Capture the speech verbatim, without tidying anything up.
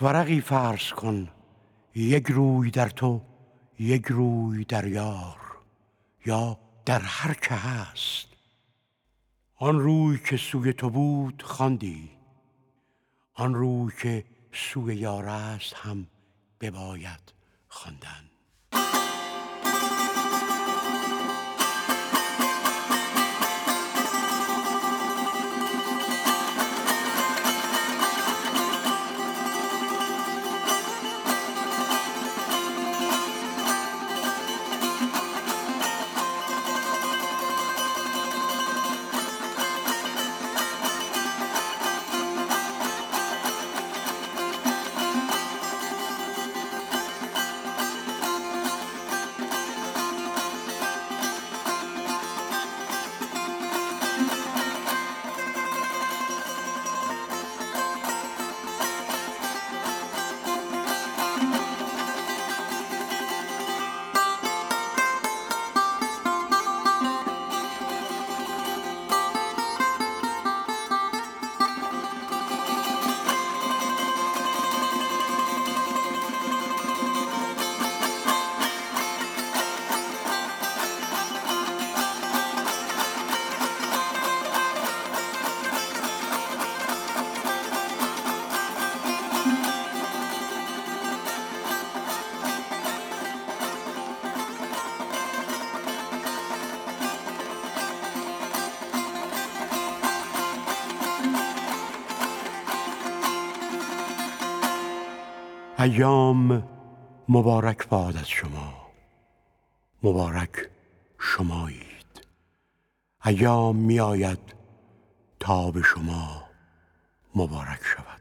ورقی فرض کن، یک روی در تو، یک روی در یار، یا در هر که هست. آن روی که سوی تو بود خواندی، آن روی که سوی یار است هم بباید خواندن. ایام مبارک باد از شما، مبارک شمایید. ایام می آید تا به شما مبارک شود.